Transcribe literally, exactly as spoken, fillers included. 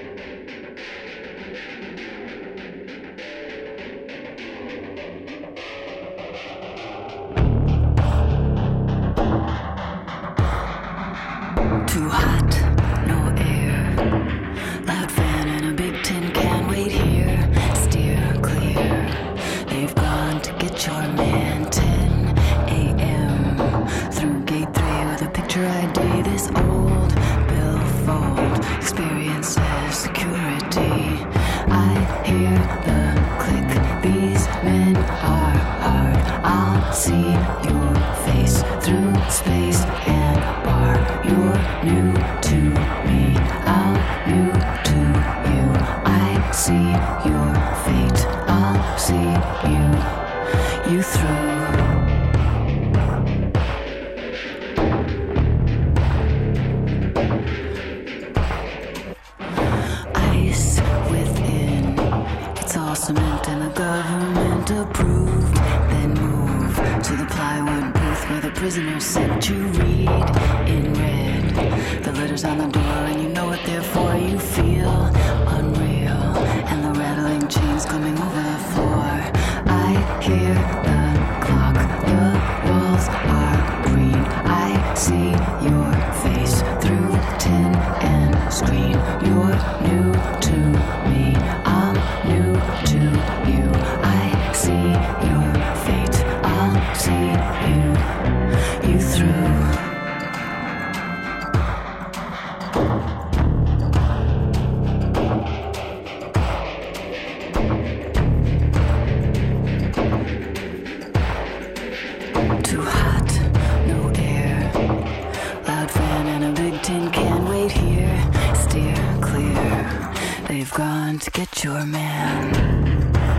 Too hot, no air. Loud fan and a big tin can. Wait here, steer clear. They've gone to get your man. ten a.m. Through gate three with a picture I D. This old billfold experiences security. I hear the click. These men are hard. I'll see your face through space and bar. You're new to me, I'm new to you. I see your fate, I'll see you, you through. Ice within, it's all cement and the government approved. Then move to the plywood booth where the prisoner sent you. Read in red the letters on the door, and you know what they're for. You feel unreal, and the rattling chains coming over the floor. I hear the clock, the walls are green. I see your face through tin and screen. You're new to me, I'm new to you. I see your fate, I'll see you, you through. Too hot, no air. Loud fan and a big tin can. Wait here, steer clear. They've gone to get your man.